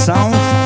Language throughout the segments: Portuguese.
sensação.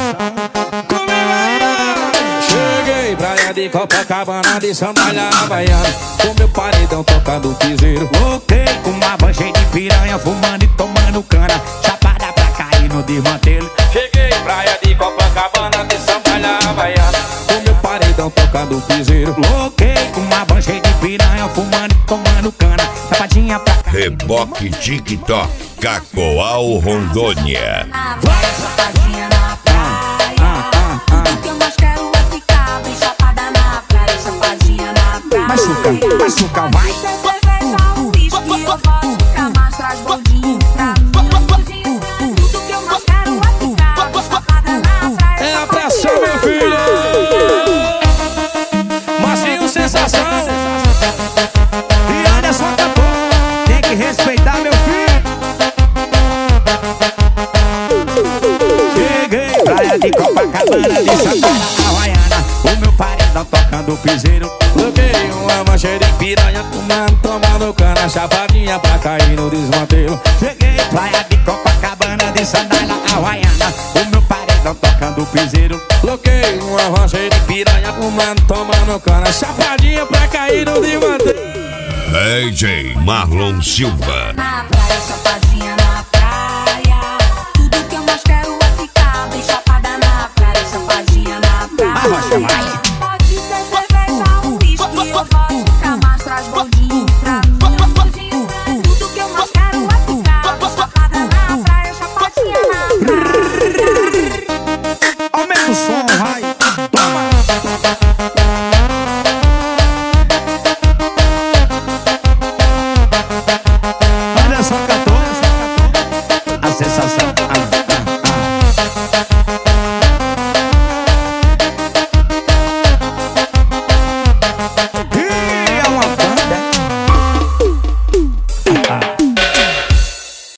Cheguei, praia de Copacabana, de sandália havaiana, com meu paredão tocando piseiro. Voltei com uma bancheira de piranha, fumando e tomando cana, chapada pra cair no desmantelo. Cheguei, praia de Copacabana, de sandália havaiana, com meu paredão tocando piseiro. Voltei com uma bancheira de piranha, fumando e tomando cana, chapadinha pra cair. Reboque TikTok, Cacoal, Rondônia. Vai, chapadinha na praia. Tudo que eu mais quero é ficar bem chapada na praia, chapadinha na praia. Machuca, vai. Cerveja, uísque, eu vou ficar mais traz boldinho pra mim. Tudo que eu mais quero é ficar bem chapada na praia. É a pressão, meu filho. Marcinho sensação. E olha só, capô, tem que respeitar meu filho. Cheguei, praia de Copacabana, de sandália havaiana, o meu paredão tocando piseiro. Coloquei uma mancha de piranha, tomando cana, chapadinha pra cair no desmantelo. Cheguei, praia de Copacabana, de sandália havaiana, o meu paredão tocando piseiro. Coloquei uma mancha de piranha, tomando cana, chapadinha pra cair no desmantelo. DJ Marlon Silva. Na praia, chapadinha na